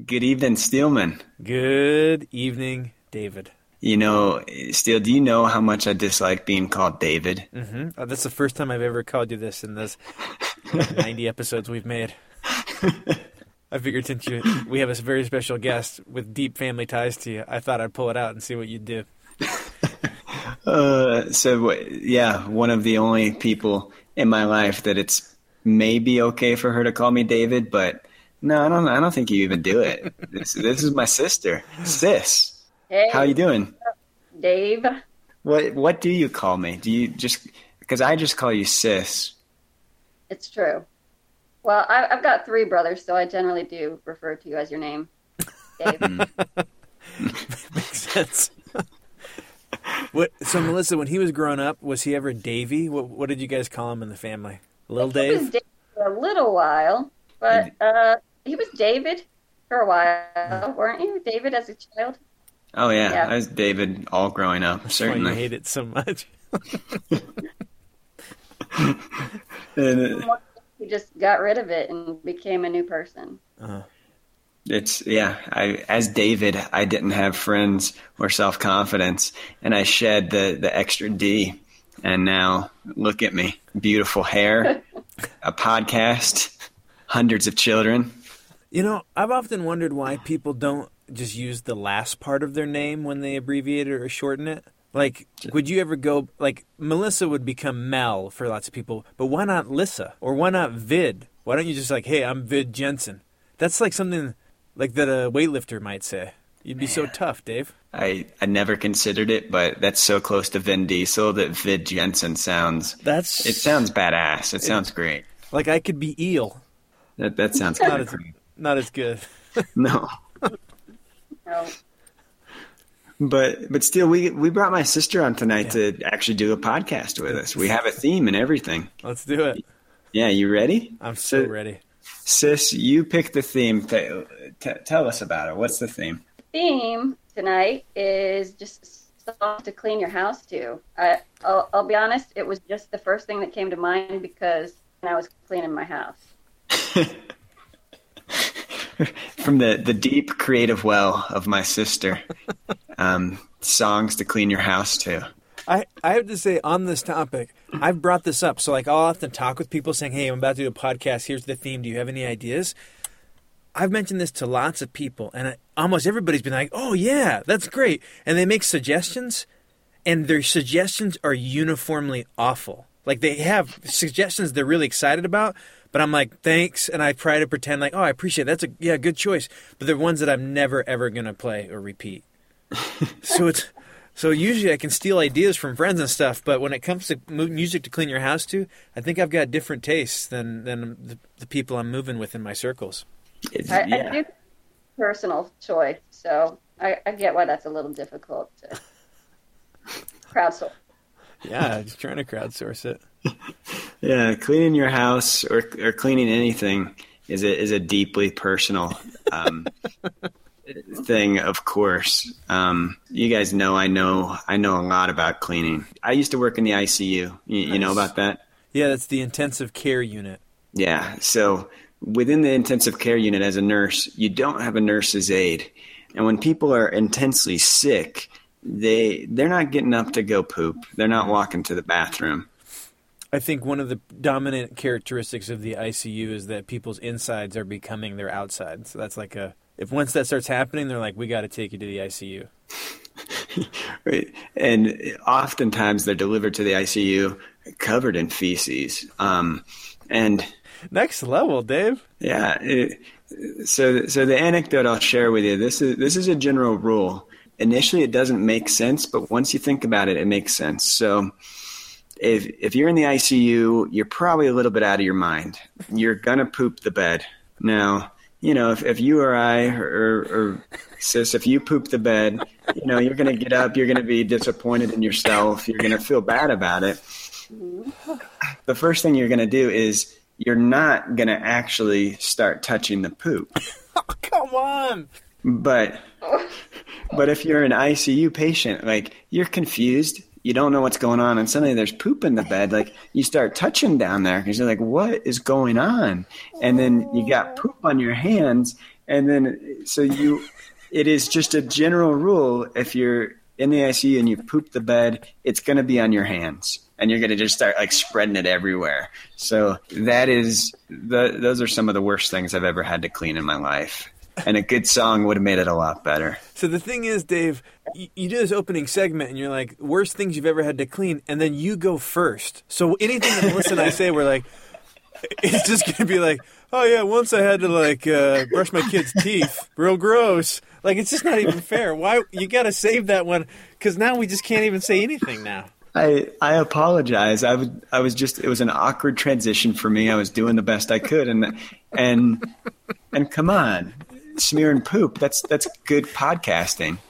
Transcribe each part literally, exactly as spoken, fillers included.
Good evening, Steelman. Good evening, David. You know, Steel, do you know how much I dislike being called David? Mm-hmm. Oh, that's the first time I've ever called you this in those like, ninety episodes we've made. I figured since you, we have a very special guest with deep family ties to you, I thought I'd pull it out and see what you'd do. uh, so, yeah, one of the only people in my life that it's maybe okay for her to call me David, but no, I don't I don't think you even do it. This, this is my sister, Sis. Hey, how you doing? Dave. What What do you call me? Do you just because I just call you Sis? It's true. Well, I, I've got three brothers, so I generally do refer to you as your name, Dave. Makes sense. What? So, Melissa, when he was growing up, was he ever Davey? What What did you guys call him in the family? Little Dave? He was Dave for a little while, but uh, he was David for a while, weren't you? David as a child? Oh, yeah. Yeah. I was David all growing up, That's certainly. why you hate it so much. and, uh, He just got rid of it and became a new person. Uh-huh. It's, yeah, I, as David, I didn't have friends or self-confidence, and I shed the, the extra D, and now look at me. Beautiful hair, a podcast, hundreds of children. You know, I've often wondered why people don't just use the last part of their name when they abbreviate it or shorten it. Like, would you ever go, like, Melissa would become Mel for lots of people, but why not Lissa? Or why not Vid? Why don't you just like, hey, I'm Vid Jensen? That's like something like that a weightlifter might say. You'd be Man. so tough, Dave. I, I never considered it, but that's so close to Vin Diesel that Vid Jensen sounds, That's it sounds badass. It, it sounds great. Like I could be Eel. That that sounds not kind as, of great. Not as good. No. No. But but still, we we brought my sister on tonight Yeah. to actually do a podcast with us. We have a theme and everything. Let's do it. Yeah, you ready? I'm so, So- ready. Sis, you picked the theme. T- t- tell us about it. What's the theme? Theme tonight is just songs to clean your house to. I, I'll, I'll be honest, it was just the first thing that came to mind because when I was cleaning my house. From the, the deep creative well of my sister, um, songs to clean your house to. I, I have to say on this topic, I've brought this up. So like I'll often talk with people saying, hey, I'm about to do a podcast. Here's the theme. Do you have any ideas? I've mentioned this to lots of people, and I, almost everybody's been like, oh, yeah, that's great. And they make suggestions, and their suggestions are uniformly awful. Like they have suggestions they're really excited about, but I'm like, thanks, and I try to pretend like, oh, I appreciate it. That's a yeah, good choice. But they're ones that I'm never, ever going to play or repeat. so it's so usually I can steal ideas from friends and stuff, but when it comes to mu- music to clean your house to, I think I've got different tastes than, than the, the people I'm moving with in my circles. It's, I, yeah. I do personal choice, so I, I get why that's a little difficult to crowdsource. Yeah, just trying to crowdsource it. Yeah, cleaning your house or or cleaning anything is a is a deeply personal um, thing. Of course, um, you guys know I know I know a lot about cleaning. I used to work in the I C U. You, you know about that? Yeah, that's the intensive care unit. Yeah. So within the intensive care unit, as a nurse, you don't have a nurse's aide, and when people are intensely sick, they they're not getting up to go poop. They're not walking to the bathroom. I think one of the dominant characteristics of the I C U is that people's insides are becoming their outsides. So that's like a, if once that starts happening, they're like, we got to take you to the I C U. Right. And oftentimes they're delivered to the I C U covered in feces. Um, and Next level, Dave. yeah, it, so so the anecdote I'll share with you, this is this is a general rule. Initially, it doesn't make sense, but once you think about it, it makes sense. So if if you're in the I C U, you're probably a little bit out of your mind. You're going to poop the bed. Now, you know, if, if you or I or, or sis, if you poop the bed, you know, you're going to get up, you're going to be disappointed in yourself, you're going to feel bad about it. The first thing you're going to do is you're not going to actually start touching the poop. Oh, come on. But but if you're an I C U patient, like you're confused, you don't know what's going on, and suddenly there's poop in the bed, like you start touching down there because you're like, what is going on? And then you got poop on your hands, And then, so you, it is just a general rule. If you're in the I C U and you poop the bed, it's going to be on your hands and you're going to just start like spreading it everywhere. So that is, the, those are some of the worst things I've ever had to clean in my life. And a good song would have made it a lot better. So the thing is, Dave, you, you do this opening segment and you're like, worst things you've ever had to clean. And then you go first. So anything that Melissa and I say, we're like, it's just going to be like, oh yeah, once I had to like uh, brush my kid's teeth. Real gross. Like, it's just not even fair. Why? You got to save that one because now we just can't even say anything now. I, I apologize. I was I was just it was an awkward transition for me. I was doing the best I could, and and and come on, smearing poop. That's that's good podcasting.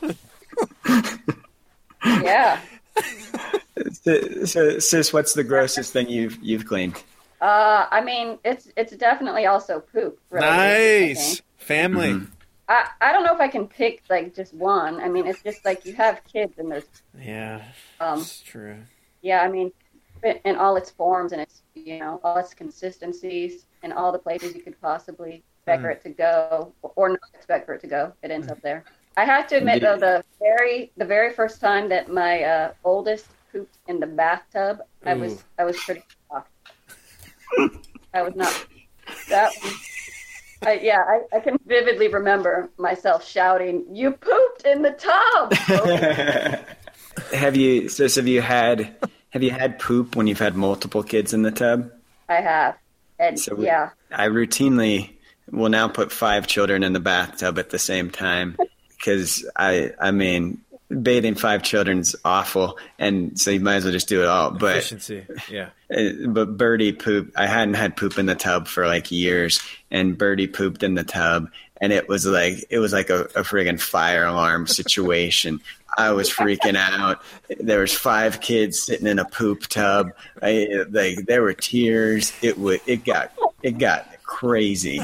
Yeah. So, so, sis, what's the grossest thing you've you've cleaned? Uh, I mean, it's it's definitely also poop. Related, nice family. Mm-hmm. I, I don't know if I can pick like just one. I mean, it's just like you have kids and there's Yeah, um, that's true. Yeah, I mean, in all its forms and its, you know, all its consistencies and all the places you could possibly expect Mm. for it to go or not expect for it to go, it ends up there. I have to admit though, the very the very first time that my uh, oldest pooped in the bathtub, I Ooh. was I was pretty shocked. I was not that. Was, I, yeah, I, I can vividly remember myself shouting, "You pooped in the tub!" Have you, sis? Have you had have you had poop when you've had multiple kids in the tub? I have, and So we- yeah, I routinely will now put five children in the bathtub at the same time because I I mean bathing five children's awful, and so you might as well just do it all. But Efficiency, yeah. Uh, but Birdie pooped. I hadn't had poop in the tub for like years, and Birdie pooped in the tub, and it was like it was like a, a friggin' fire alarm situation. I was freaking out. There was five kids sitting in a poop tub. I, like there were tears. It would. It got. It got crazy.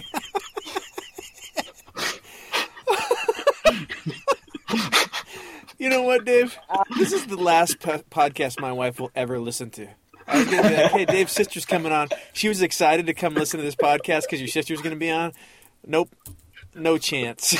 You know what, Dave? This is the last po- podcast my wife will ever listen to. I was going to be like, hey, Dave's sister's coming on. She was excited to come listen to this podcast because your sister's going to be on. Nope. No chance.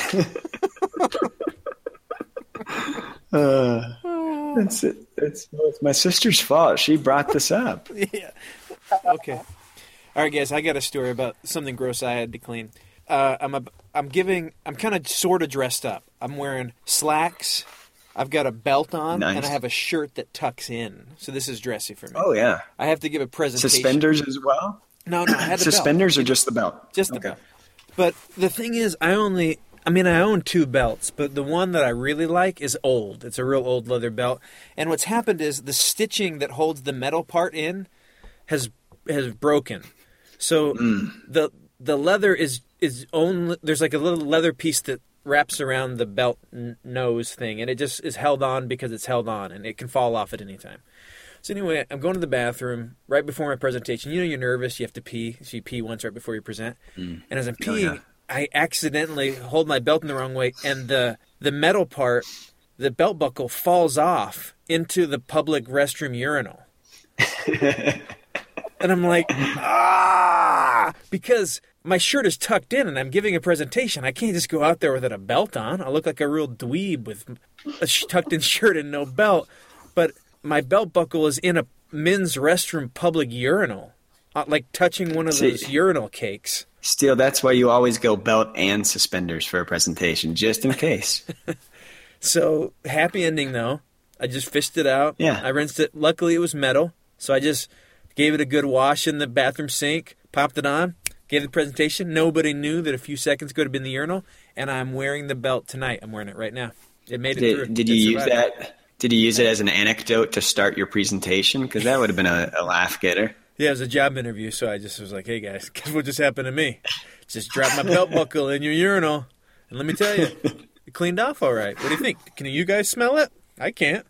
Uh, it's, it's, it's my sister's fault. She brought this up. Yeah. Okay. All right, guys, I got a story about something gross I had to clean. Uh, I'm a, I'm giving, I'm kind of sort of dressed up. I'm wearing slacks. I've got a belt on, Nice. and I have a shirt that tucks in. So this is dressy for me. Oh yeah. I have to give a presentation. Suspenders as well. No, no, I had a belt. Suspenders or just the belt? Just the Okay. belt. But the thing is, I only, I mean, I own two belts, but the one that I really like is old. It's a real old leather belt. And what's happened is the stitching that holds the metal part in has has broken. So Mm. the the leather is is only, there's like a little leather piece that wraps around the belt n- nose thing, and it just is held on because it's held on, and it can fall off at any time. So anyway, I'm going to the bathroom right before my presentation. You know you're nervous, you have to pee, so you pee once right before you present. Mm. And as I'm Oh, peeing, yeah. I accidentally hold my belt in the wrong way, and the the metal part, the belt buckle, falls off into the public restroom urinal. And I'm like, ah, because my shirt is tucked in and I'm giving a presentation. I can't just go out there without a belt on. I look like a real dweeb with a tucked in shirt and no belt. But my belt buckle is in a men's restroom public urinal, uh, like touching one of See- those urinal cakes. Still, that's why you always go belt and suspenders for a presentation, just in case. So happy ending though. I just fished it out. Yeah. I rinsed it. Luckily it was metal. So I just gave it a good wash in the bathroom sink, popped it on, gave the presentation. Nobody knew that a few seconds ago it had been the urinal, and I'm wearing the belt tonight. I'm wearing it right now. It made it through. Did, did It you use survived. that? Did you use it as an anecdote to start your presentation? Because that would have been a, a laugh getter. Yeah, it was a job interview, so I just was like, hey guys, guess what just happened to me? Just dropped my belt buckle in your urinal, and let me tell you, it cleaned off all right. What do you think? Can you guys smell it? I can't.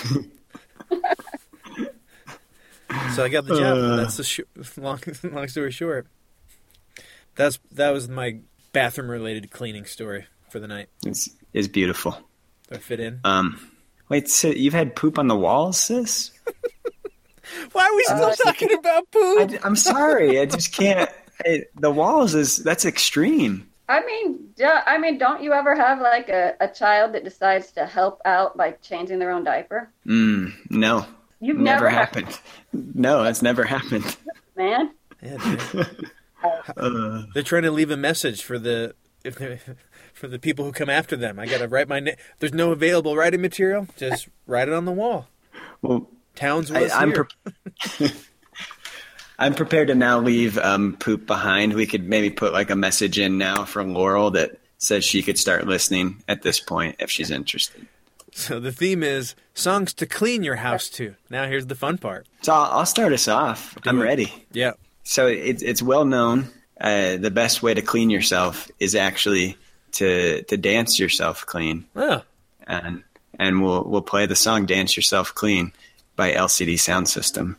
So I got the job. Uh. That's the sh- long, long story short. That's that was my bathroom-related cleaning story for the night. It's, it's beautiful. Do I fit in? Um, wait, so you've had poop on the walls, sis? Why are we still Uh, talking about poop? I, am sorry, I just can't. I, the walls is that's extreme. I mean, duh, I mean, don't you ever have like a, a child that decides to help out by changing their own diaper? Mm, no. You've never, never happened. Had... No, that's never happened. Man. Yeah, dude. uh, They're trying to leave a message for the if for the people who come after them. I got to write my name. There's no available writing material. Just write it on the wall. Well, Towns was I, I'm here. Pre- I'm prepared to now leave um, poop behind. We could maybe put like a message in now from Laurel that says she could start listening at this point if she's interested. So the theme is songs to clean your house to. Now here's the fun part. So I'll, I'll start us off. Do I'm it. ready. Yeah. So it's it's well known. Uh, the best way to clean yourself is actually to to dance yourself clean. Oh. And and we'll we'll play the song "Dance Yourself Clean" by L C D Sound System.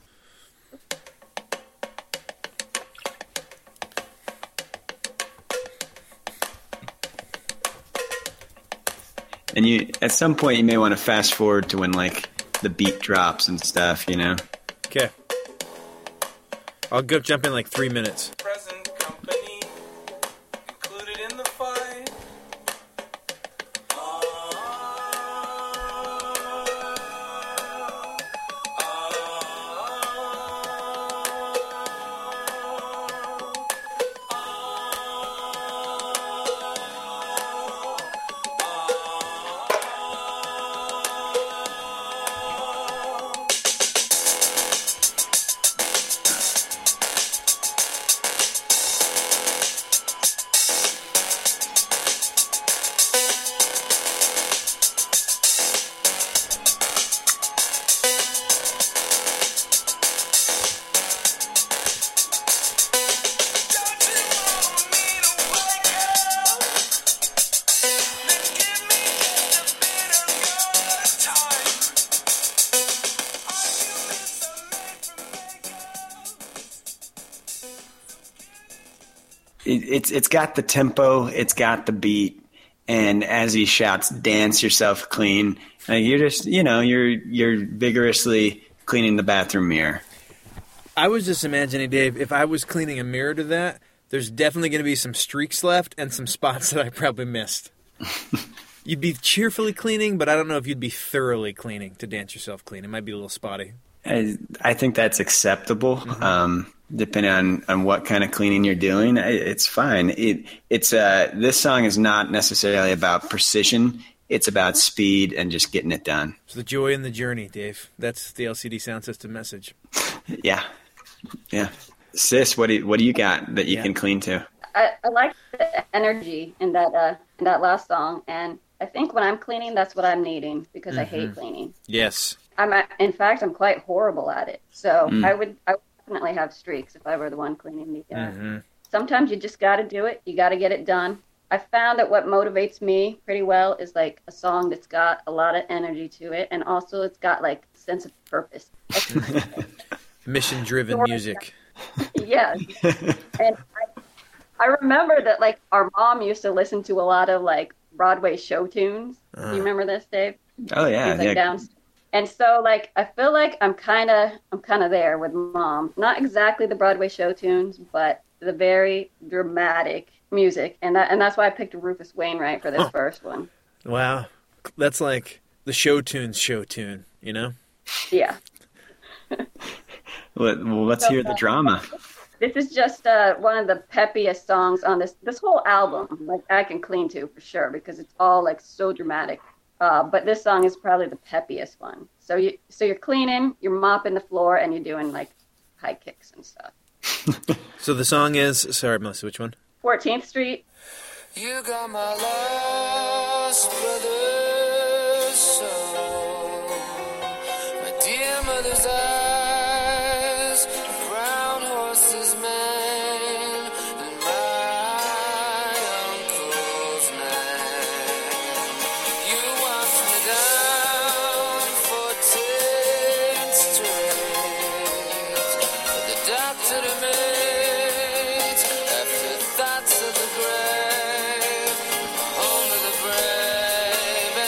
And you, at some point, you may want to fast forward to when like the beat drops and stuff, you know. Okay. I'll go jump in like three minutes. Present company included in the fight. It's it's got the tempo, it's got the beat, and as he shouts, "Dance yourself clean," like you're just you know you're you're vigorously cleaning the bathroom mirror. I was just imagining, Dave, if I was cleaning a mirror to that, there's definitely going to be some streaks left and some spots that I probably missed. You'd be cheerfully cleaning, but I don't know if you'd be thoroughly cleaning to dance yourself clean. It might be a little spotty. I, I think that's acceptable. Mm-hmm. Um, depending on, on what kind of cleaning you're doing, it's fine. It it's uh this song is not necessarily about precision. It's about speed and just getting it done. It's the joy in the journey, Dave. That's the L C D Sound System message. Yeah, yeah. Sis, what do you, what do you got that you Yeah. can clean to? I, I like the energy in that uh, in that last song, and I think when I'm cleaning, that's what I'm needing because I hate cleaning. Yes. I'm a- in fact, I'm quite horrible at it. So Mm. I would I would definitely have streaks if I were the one cleaning the. Uh, Mm-hmm. Sometimes you just got to do it. You got to get it done. I found that what motivates me pretty well is like a song that's got a lot of energy to it, and also it's got like a sense of purpose. Mission-driven Sort of. music. Yes. And I, I remember that like our mom used to listen to a lot of like Broadway show tunes. Do Uh. you remember this, Dave? Oh yeah, She was, like, yeah. down. And so like I feel like I'm kind of I'm kind of there with mom. Not exactly the Broadway show tunes, but the very dramatic music, and that and that's why I picked Rufus Wainwright for this Huh. first one. Wow. That's like the show tune's show tune, you know? Yeah. Let, well, let's hear the drama. This is just uh, one of the peppiest songs on this this whole album. Like I can clean to for sure because it's all like so dramatic. Uh, but this song is probably the peppiest one. So you so you're cleaning, you're mopping the floor, and you're doing like high kicks and stuff. So the song is, sorry, Melissa, which one? fourteenth Street. You got my lost brother's soul, my dear mother's eyes, a brown horse's mane, and my uncle's name. You walked me down fourteenth Street, the doctor to meet after thoughts of the grave, home of the brave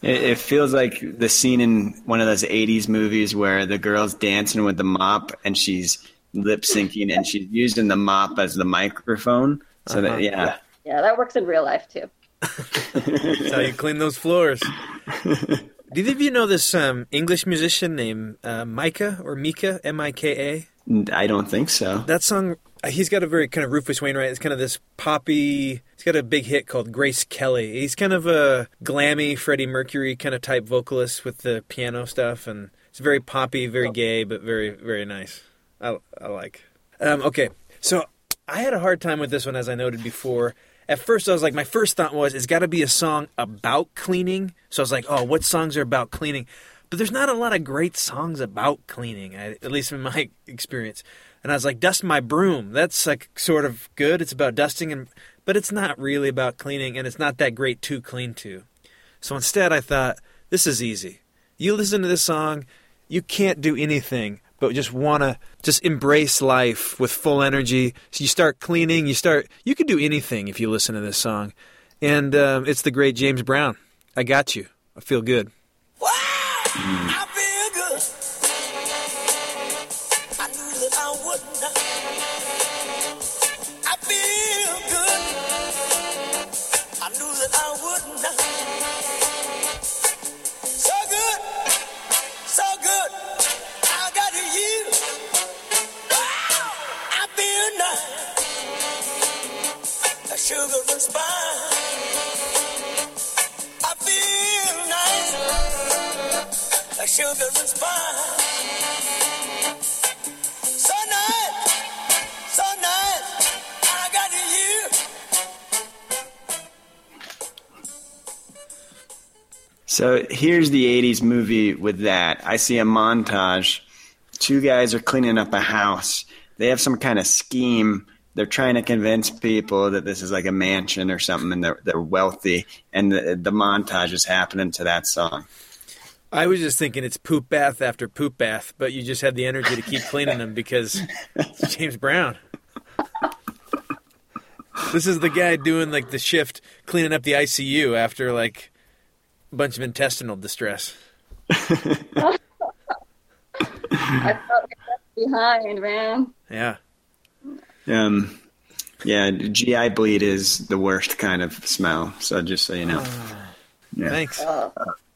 It, it feels like the scene in one of those eighties movies where the girl's dancing with the mop and she's lip syncing and she's using the mop as the microphone. So Uh-huh. that, yeah. Yeah, that works in real life too. That's how you clean those floors. Do either of you know this um, English musician named uh, Micah or Mika, M I K A? I don't think so. That song, uh, he's got a very kind of Rufus Wainwright. It's kind of this poppy. He's got a big hit called Grace Kelly. He's kind of a glammy Freddie Mercury kind of type vocalist with the piano stuff, and it's very poppy, very gay, but very very nice. I, I like. Um, okay, so I had a hard time with this one, as I noted before. At first, I was like, my first thought was, it's got to be a song about cleaning. So I was like, oh, what songs are about cleaning? But there's not a lot of great songs about cleaning, I, at least in my experience. And I was like, Dust My Broom. That's like sort of good. It's about dusting, and but it's not really about cleaning, and it's not that great to clean to. So instead, I thought, this is easy. You listen to this song, you can't do anything but just want to just embrace life with full energy. So you start cleaning, you start, you can do anything if you listen to this song. And um, it's the great James Brown. I got you. I feel good. Wow, I feel good. I knew that I would not. I feel good. I knew that I would not. So good, so good. I got you. Wow, I feel nice. A sugar and spice. I feel nice. A sugar and spice. So nice, so nice. I got you. So here's the eighties movie with that. I see a montage. Two guys are cleaning up a house. They have some kind of scheme. They're trying to convince people that this is like a mansion or something, and they're, they're wealthy. And the, the montage is happening to that song. I was just thinking it's poop bath after poop bath, but you just had the energy to keep cleaning them because it's James Brown. This is the guy doing like the shift, cleaning up the I C U after like a bunch of intestinal distress. I felt left behind, man. Yeah. Um, yeah, G I bleed is the worst kind of smell. So just so you know. Yeah. Thanks. Oh,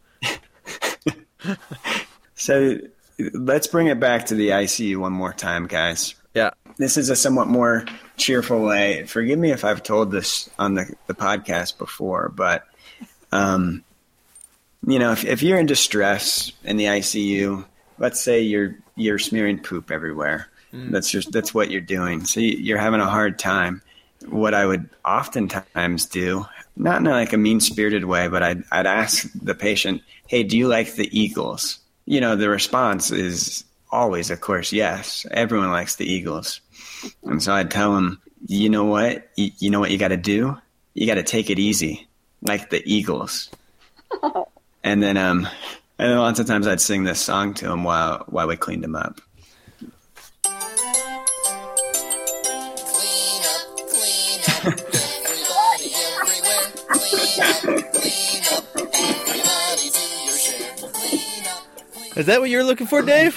So let's bring it back to the I C U one more time, guys. Yeah. This is a somewhat more cheerful way. Forgive me if I've told this on the, the podcast before, but, um, you know, if, if you're in distress in the I C U, let's say you're you're smearing poop everywhere. Mm. That's just that's what you're doing. So you, you're having a hard time. What I would oftentimes do, not in like a mean-spirited way, but I'd, I'd ask the patient, hey, do you like the Eagles? You know, the response is always, of course, yes. Everyone likes the Eagles. And so I'd tell them, you know what? You, you know what you got to do? You got to take it easy, like the Eagles. And then um, and then lots of times I'd sing this song to them while, while we cleaned them up. Clean up, clean up, everybody everywhere. Clean up, clean up, everybody do your share. Clean up, clean Is that what you're looking for, Dave?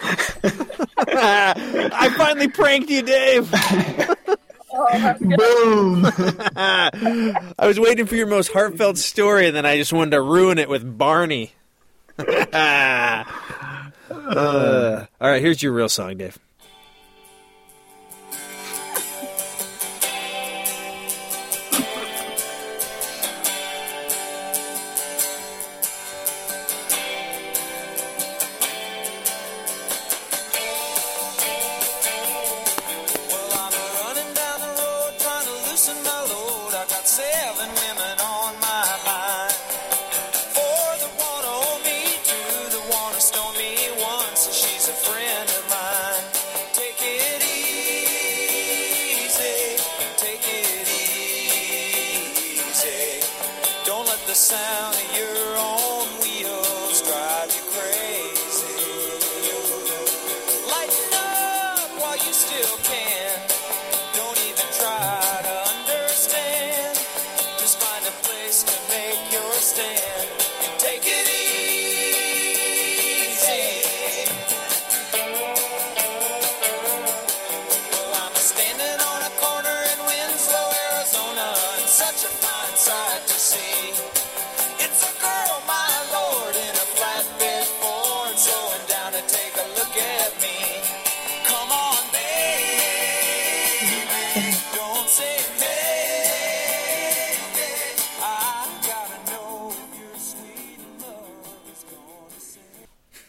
I finally pranked you, Dave. Boom! I was waiting for your most heartfelt story, and then I just wanted to ruin it with Barney. uh, all right, here's your real song, Dave. Well, I'm running down the road trying to loosen my load. I got seven women on my mind. Four that wanna hold me, two that wanna stone me, one says she's a friend of mine. Take it easy, take it easy. Don't let the sound of your own wheels drive you crazy. Lighten up while you still can. Don't even try to understand. Just find a place to make your stand. Take it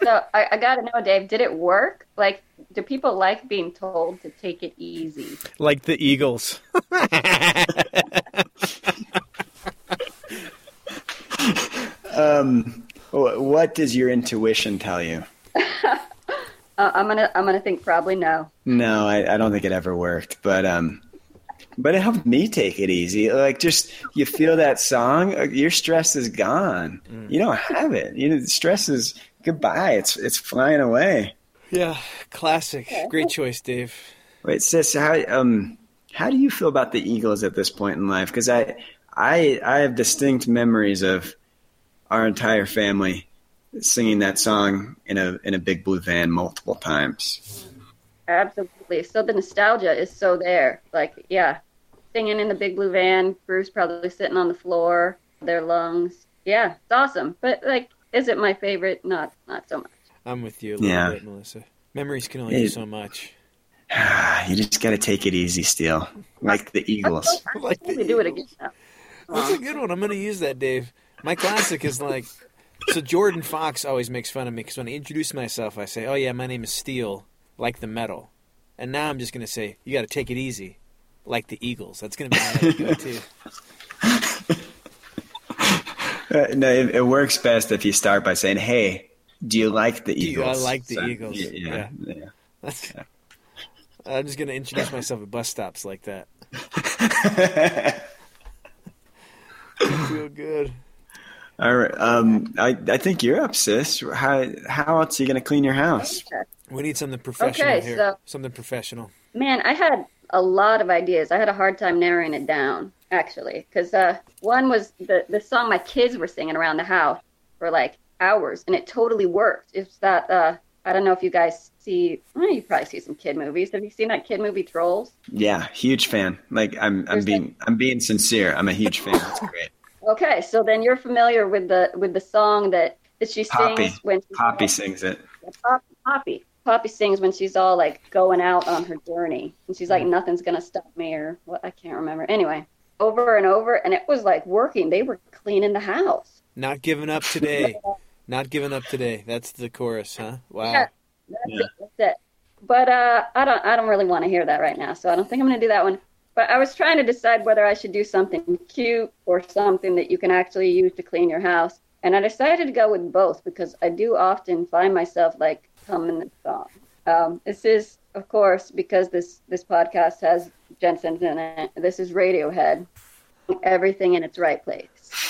So I, I got to know, Dave, did it work? Like, do people like being told to take it easy? Like the Eagles. Um, wh- what does your intuition tell you? Uh, I'm gonna I'm gonna think probably no. No, I, I don't think it ever worked, but um, but it helped me take it easy. Like, just you feel that song, uh, your stress is gone. You don't have it. You know, stress is goodbye. It's it's flying away. Yeah, classic. Great choice, Dave. Wait, sis, how um how do you feel about the Eagles at this point in life? Because I I I have distinct memories of our entire family singing that song in a in a big blue van multiple times. Absolutely. So the nostalgia is so there. Like, yeah, singing in the big blue van, Bruce probably sitting on the floor, their lungs. Yeah, it's awesome. But like, is it my favorite? Not not so much. I'm with you a little Yeah. bit, Melissa. Memories can only do It- so much. You just got to take it easy, Steele, like the Eagles. I like We do it again now. That's a good one. I'm going to use that, Dave. My classic is like, so Jordan Fox always makes fun of me because when I introduce myself, I say, oh yeah, my name is Steele, like the metal. And now I'm just going to say, you got to take it easy, like the Eagles. That's going to be my go-to. Uh, no, it, it works best if you start by saying, "Hey, do you like the Do you- I Eagles?" like the So, Eagles. Yeah, yeah, yeah. That's, I'm just going to introduce myself at bus stops like that. I feel good. All right. Um, I I think you're up, sis. How how else are you gonna clean your house? We need something professional Okay, here. so- Something professional. Man, I had a lot of ideas. I had a hard time narrowing it down, actually, because uh, one was the the song my kids were singing around the house for like hours, and it totally worked. It's that uh, I don't know if you guys see. Well, you probably see some kid movies. Have you seen that kid movie Trolls? Yeah, huge fan. Like I'm I'm There's being I'm being sincere. I'm a huge fan. It's great. Okay, so then you're familiar with the with the song that that she Poppy. sings when she's Poppy all- sings it. Poppy, Poppy. Poppy sings when she's all like going out on her journey, and she's Mm. like, "Nothing's gonna stop me," or what? I can't remember. Anyway, over and over, and it was like working. They were cleaning the house. Not giving up today. Not giving up today. That's the chorus, huh? Wow. Yeah, that's Yeah. it. That's it. But uh, I don't. I don't really want to hear that right now. So I don't think I'm gonna do that one. But I was trying to decide whether I should do something cute or something that you can actually use to clean your house. And I decided to go with both because I do often find myself like humming the song. Um, this is, of course, because this, this podcast has Jensen's in it. This is Radiohead. Everything in its right place.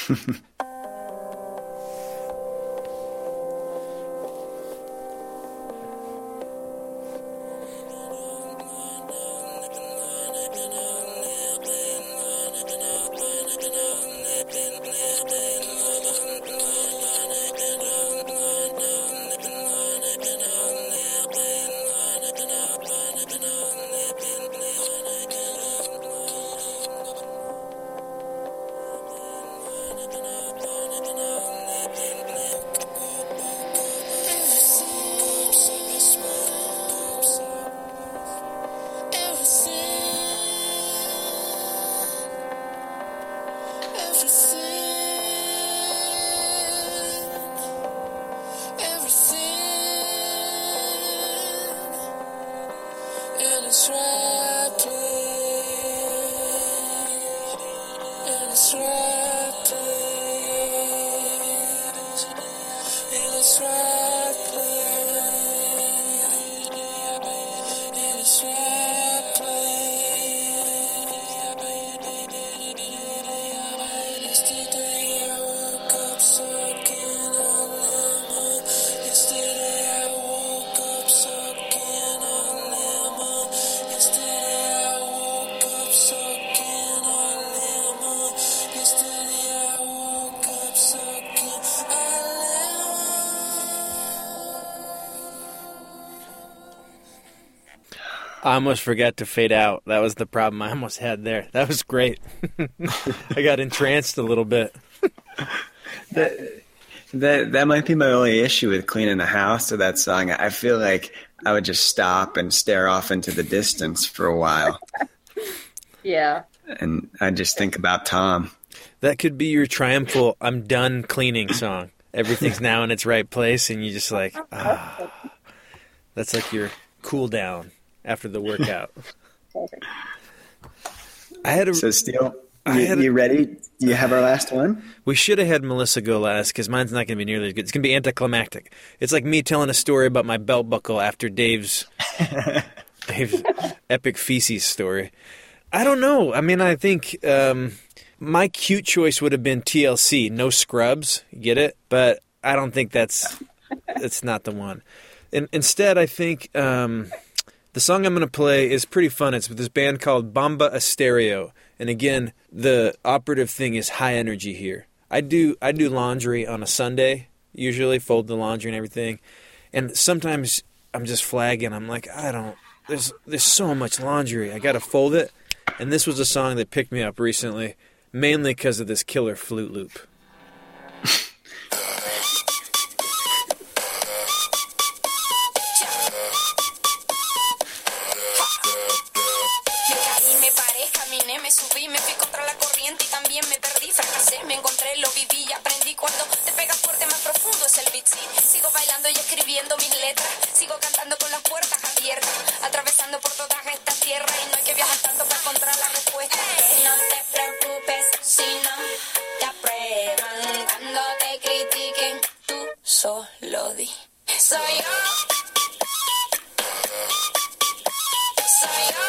I almost forgot to fade out. That was the problem I almost had there. That was great. I got entranced a little bit. That, that that might be my only issue with cleaning the house to that song. I feel like I would just stop and stare off into the distance for a while, Yeah. and I just think about Tom. That could be your triumphal "I'm done cleaning" song. everything's now in its right place, and you just like, ah. That's like your cool down after the workout. I had a. So, Steele, I you, had a- you ready? Do you have our last one? We should have had Melissa go last because mine's not going to be nearly as good. It's going to be anticlimactic. It's like me telling a story about my belt buckle after Dave's Dave's epic feces story. I don't know. I mean, I think um, my cute choice would have been T L C, No Scrubs. You get it? But I don't think that's that's not the one. In, instead, I think um, the song I'm going to play is pretty fun. It's with this band called Bomba Estéreo. And again, the operative thing is high energy here. I do I do laundry on a Sunday, usually, fold the laundry and everything. And sometimes I'm just flagging. I'm like, I don't, there's there's so much laundry. I got to fold it. And this was a song that picked me up recently, mainly because of this killer flute loop. Caí, me paré, caminé, me subí, me fui contra la corriente y también me perdí, fracasé, me encontré, lo viví y aprendí. Cuando te pegas fuerte, más profundo es el beat, sí. Sigo bailando y escribiendo mis letras, sigo cantando con las puertas abiertas, atravesando por toda esta tierra y no hay que viajar tanto para encontrar la respuesta. No te preocupes si no te aprueban, cuando te critiquen, tú solo di. Soy yo. Soy yo.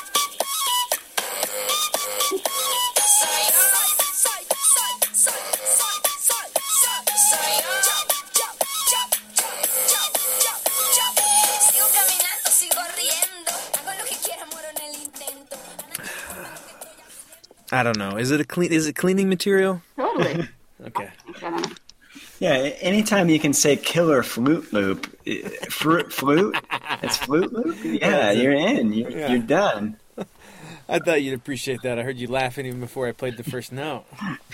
Soy yo. Soy, soy, soy, soy, soy, soy, soy yo. Yo, yo, yo, yo, yo, yo, yo. Sigo caminando, sigo riendo. Hago lo que quiera, muero en el intento. I don't know. Is it a clean? Is it cleaning material? Totally. Okay. I don't know. Yeah, anytime you can say killer flute loop, eh, fruit, flute, it's flute loop, yeah, you're in, you're, Yeah. you're done. I thought you'd appreciate that. I heard you laughing even before I played the first note.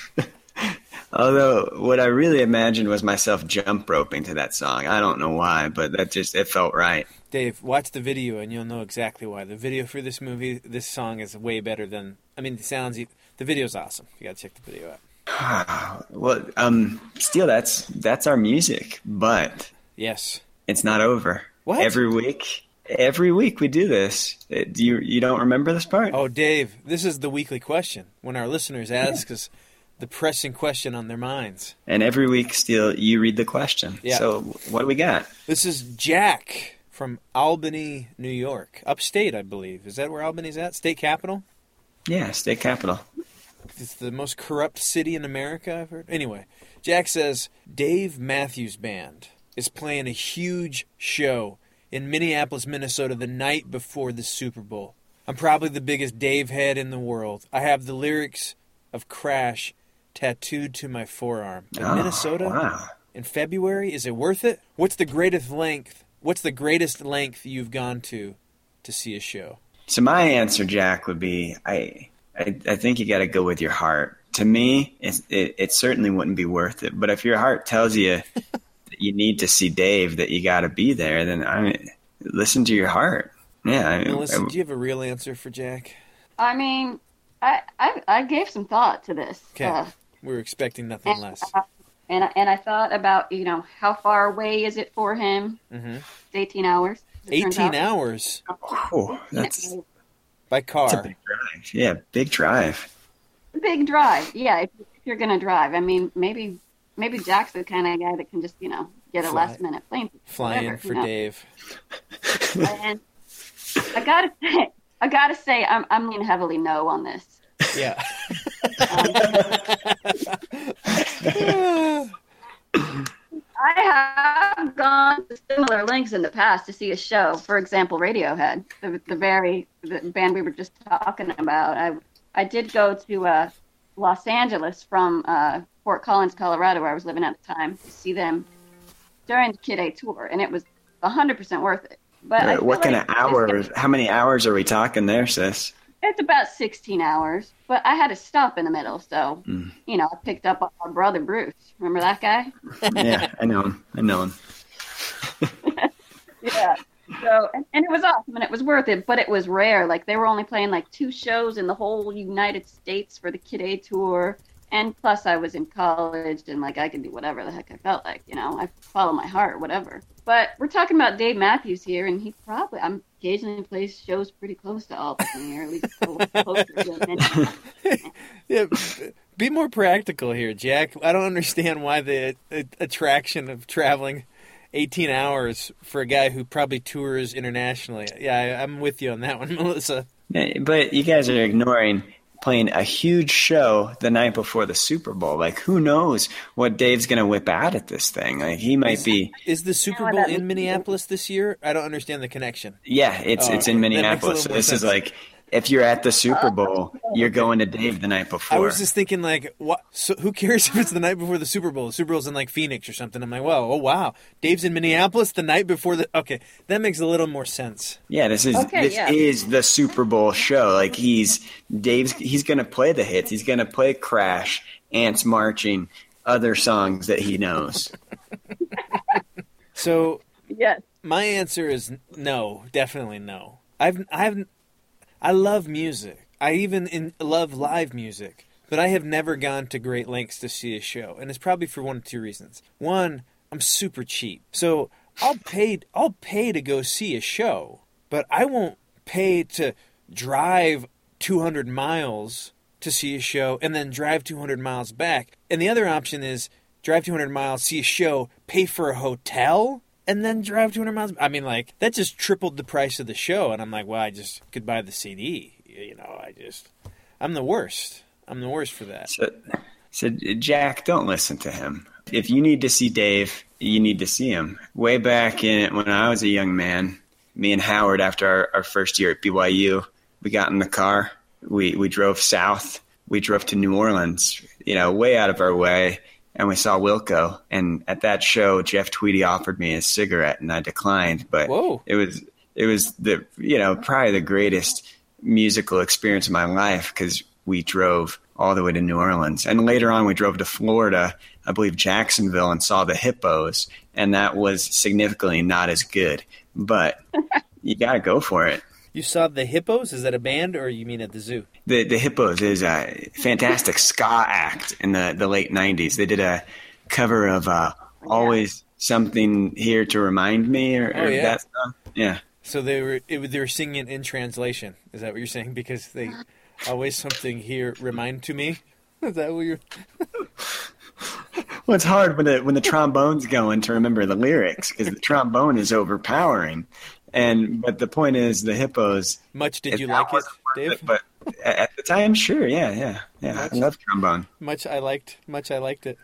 Although, what I really imagined was myself jump roping to that song. I don't know why, but that just, it felt right. Dave, watch the video and you'll know exactly why. The video for this movie, this song is way better than. I mean, the sounds. The video's awesome. You got to check the video out. Well, um, Steele, that's that's our music, but Yes. it's not over. What? Every week, every week we do this. Uh, Do you you don't remember this part? Oh, Dave, this is the weekly question when our listeners ask us the pressing question on their minds. And every week, Steele, you read the question. Yeah. So what do we got? This is Jack from Albany, New York, upstate, I believe. Is that where Albany's at? State capital? Yeah, state capital. It's the most corrupt city in America, I've heard. Anyway, Jack says Dave Matthews Band is playing a huge show in Minneapolis, Minnesota the night before the Super Bowl. I'm probably the biggest Dave head in the world. I have the lyrics of Crash tattooed to my forearm. In Oh, Minnesota wow. in February, is it worth it? What's the greatest length? What's the greatest length you've gone to to see a show? So my answer, Jack, would be I I, I think you got to go with your heart. To me, it's, it it certainly wouldn't be worth it. But if your heart tells you that you need to see Dave, that you got to be there, then I mean, listen to your heart. Yeah. I, Melissa, I- do you have a real answer for Jack? I mean, I, I I gave some thought to this. Okay. Uh, We were expecting nothing and, less. uh, and I- and I thought about, you know, how far away is it for him? Mm-hmm. It's eighteen hours. as it turns eighteen out. hours oh, that's, by that's a car. big drive. Yeah, big drive. Big drive. Yeah, if, if you're gonna drive, I mean, maybe maybe Jack's the kind of guy that can just, you know, get a Fly- last minute plane. ticket, Fly whatever, in for you know? Dave. And I gotta say, I gotta say, I'm I'm leaning heavily no on this. Yeah. I have gone to similar lengths in the past to see a show. For example, Radiohead, the, the very the band we were just talking about. I I did go to uh, Los Angeles from uh, Fort Collins, Colorado, where I was living at the time, to see them during the Kid A tour, and it was one hundred percent worth it. But I Right, what feel kind like of it's hours? gonna- How many hours are we talking there, sis? It's about sixteen hours, but I had to stop in the middle, so Mm. you know I picked up on my brother Bruce. Remember that guy? Yeah, I know him. I know him. Yeah. So and, and it was awesome and it was worth it, but it was rare. Like they were only playing like two shows in the whole United States for the Kid A tour, And plus, I was in college, and like I could do whatever the heck I felt like, you know. I follow my heart, whatever. But we're talking about Dave Matthews here, and he probably I'm occasionally plays shows pretty close to Albany, or at least closer than many. Yeah, be more practical here, Jack. I don't understand why the uh, attraction of traveling eighteen hours for a guy who probably tours internationally. Yeah, I, I'm with you on that one, Melissa. But you guys are ignoring playing a huge show the night before the Super Bowl. Like, who knows what Dave's going to whip out at this thing? Like, he might be. Is the Super Bowl in Minneapolis this year? I don't understand the connection. Yeah, it's Oh, it's in that makes a Minneapolis. So little more this is sense. like, if you're at the Super Bowl, you're going to Dave the night before. I was just thinking, like, what? So who cares if it's the night before the Super Bowl? The Super Bowl's in like Phoenix or something. I'm like, well, oh wow, Dave's in Minneapolis the night before the. Okay, that makes a little more sense. Yeah, this is Okay, this yeah. is the Super Bowl show. Like, he's Dave's. He's going to play the hits. He's going to play Crash, Ants Marching, other songs that he knows. So Yes. my answer is no, definitely no. I've I've I love music. I even in, love live music, but I have never gone to great lengths to see a show, and it's probably for one of two reasons. One, I'm super cheap, so I'll pay I'll pay to go see a show, but I won't pay to drive two hundred miles to see a show and then drive two hundred miles back. And the other option is drive two hundred miles, see a show, pay for a hotel, and then drive two hundred miles. I mean, like, that just tripled the price of the show. And I'm like, well, I just could buy the C D. You know, I just, I'm the worst. I'm the worst for that. So, so Jack, don't listen to him. If you need to see Dave, you need to see him. Way back in when I was a young man, me and Howard, after our, our first year at B Y U, we got in the car. We we drove south. We drove to New Orleans, you know, way out of our way. And we saw Wilco. And at that show, Jeff Tweedy offered me a cigarette, and I declined. But Whoa. it was it was the you know probably the greatest musical experience of my life, because we drove all the way to New Orleans. And later on, we drove to Florida, I believe Jacksonville, and saw the Hippos. And that was significantly not as good. But you got to go for it. You saw the Hippos? Is that a band, or you mean at the zoo? The the Hippos is a fantastic ska act in the, the late nineties. They did a cover of uh, Always Something Here to Remind Me, or, Oh, or yeah. that song. Yeah. So they were it, was- they were singing it in translation. Is that what you're saying? Because they always something here remind to me. Is that what you're? Well, it's hard when the when the trombone's going to remember the lyrics, because the trombone is overpowering. And but the point is, the Hippos. Much did if you that like it, wasn't worth Dave? it, But at at the time, sure, yeah, yeah, yeah. I love trombone. Much I liked. Much I liked it.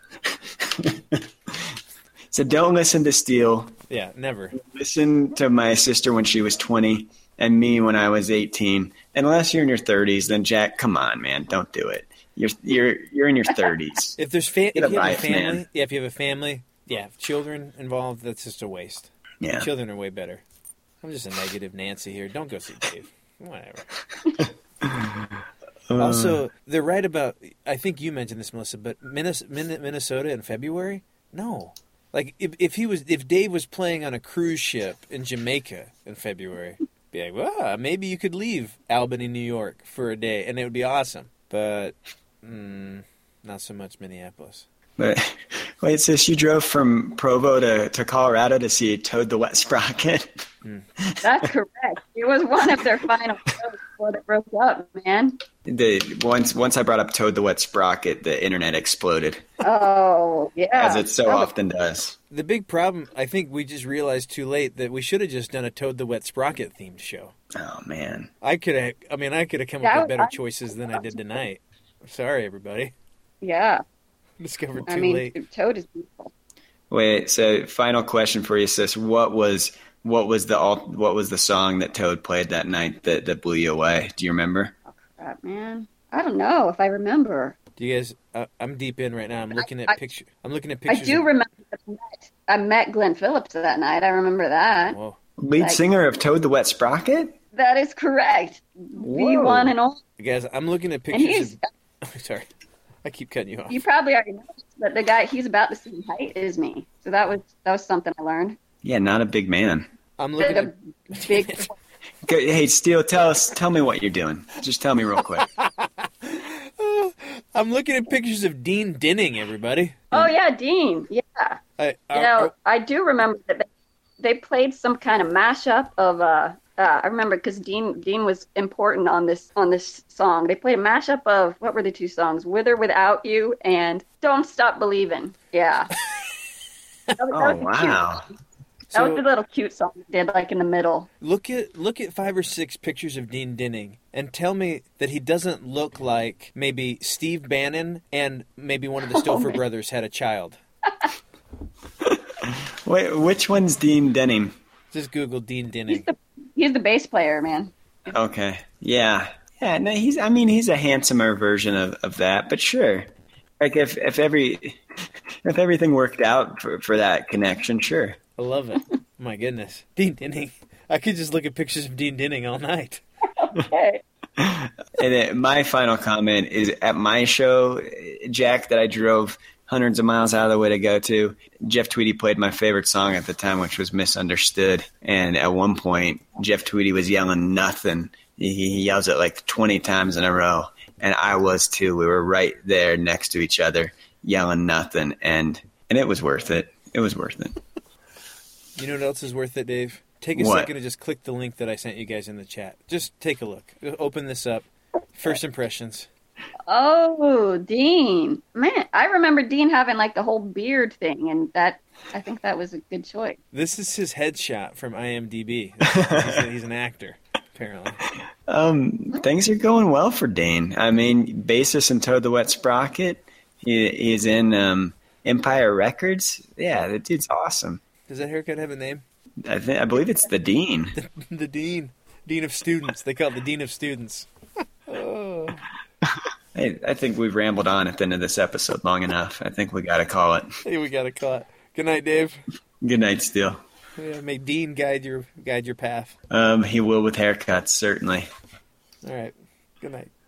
So don't listen to Steele. Yeah, never. Listen to my sister when she was twenty, and me when I was eighteen. Unless you're in your thirties, then Jack, come on, man, don't do it. You're you're you're in your thirties. If there's fa- Get if a you have a life, family, man. yeah, if you have a family, yeah, if children involved, that's just a waste. Yeah. Children are way better. I'm just a negative Nancy here. Don't go see Dave. Whatever. Also, they're right about. I think you mentioned this, Melissa, but Minnes- Min- Minnesota in February? No. Like if if he was if Dave was playing on a cruise ship in Jamaica in February, be like, well, maybe you could leave Albany, New York for a day, and it would be awesome. But mm, not so much Minneapolis. But wait, sis, you drove from Provo to, to Colorado to see Toad the Wet Sprocket? That's correct. It was one of their final shows before they broke up, man. The once once I brought up Toad the Wet Sprocket, the internet exploded, Oh, yeah. as it so That was- often does. The big problem, I think we just realized too late that we should have just done a Toad the Wet Sprocket themed show. Oh man. I could have, I mean, I could have come Yeah, up I with better was- choices than I did tonight. Sorry, everybody. Yeah. Discovered too I mean, late. Toad is beautiful. Wait, so final question for you, sis. What was what was the all, what was the song that Toad played that night that, that blew you away? Do you remember? Crap, man. I don't know if I remember. Do you guys? Uh, I'm deep in right now. I'm looking at I- picture. I'm looking at I pictures. do of- remember I met, I met Glenn Phillips that night. I remember that. Whoa. Lead Like- singer of Toad the Wet Sprocket? That is correct. The one and only. Guys, I'm looking at And pictures. he's, Of, sorry, I keep cutting you off. you probably already know, but the guy, he's about the same height as me. So that was that was something I learned. Yeah, not a big man. I'm looking Did at. a big. Okay, hey, Steele, tell us, tell me what you're doing. Just tell me real quick. I'm looking at pictures of Dean Dinning, everybody. Oh yeah, Dean. Yeah. I, You know, I do remember that they, they played some kind of mashup of uh, uh I remember because Dean Dean was important on this on this song. They played a mashup of what were the two songs? With or Without You and Don't Stop Believing. Yeah. That was, that Oh, was a wow. cute, that So- was the little cute song they did like in the middle. Look at look at five or six pictures of Dean Dinning and tell me that he doesn't look like maybe Steve Bannon and maybe one of the Stouffer brothers had a child. Wait, which one's Dean Denning? Just Google Dean He's Dinning. the he's the bass player, man. Okay. Yeah. Yeah, no, he's I mean he's a handsomer version of, of that, but sure. Like if, if every if everything worked out for, for that connection, sure. I love it. My goodness. Dean Dinning. I could just look at pictures of Dean Dinning all night. Okay. And then my final comment is at my show, Jack, that I drove hundreds of miles out of the way to go to, Jeff Tweedy played my favorite song at the time, which was Misunderstood. And at one point, Jeff Tweedy was yelling nothing. He, he yells it like twenty times in a row. And I was too. We were right there next to each other, yelling nothing. And, and it was worth it. It was worth it. You know what else is worth it, Dave? Take a What? second and just click the link that I sent you guys in the chat. Just take a look. Open this up. First impressions. Oh, Dean. Man, I remember Dean having like the whole beard thing, and that I think that was a good choice. This is his headshot from IMDb. He's, a, he's an actor, apparently. Um, things are going well for Dane. I mean, bassist in Toad the Wet Sprocket. He, he's in um, Empire Records. Yeah, that dude's awesome. Does that haircut have a name? I think I believe it's the Dean. The Dean. Dean of Students. They call it the Dean of Students. Oh. I, I think we've rambled on at the end of this episode long enough. I think we got to call it. Hey, we got a caught. Good night, Dave. Good night, Steele. Yeah, may Dean guide your guide your path. Um, he will with haircuts, certainly. All right. Good night.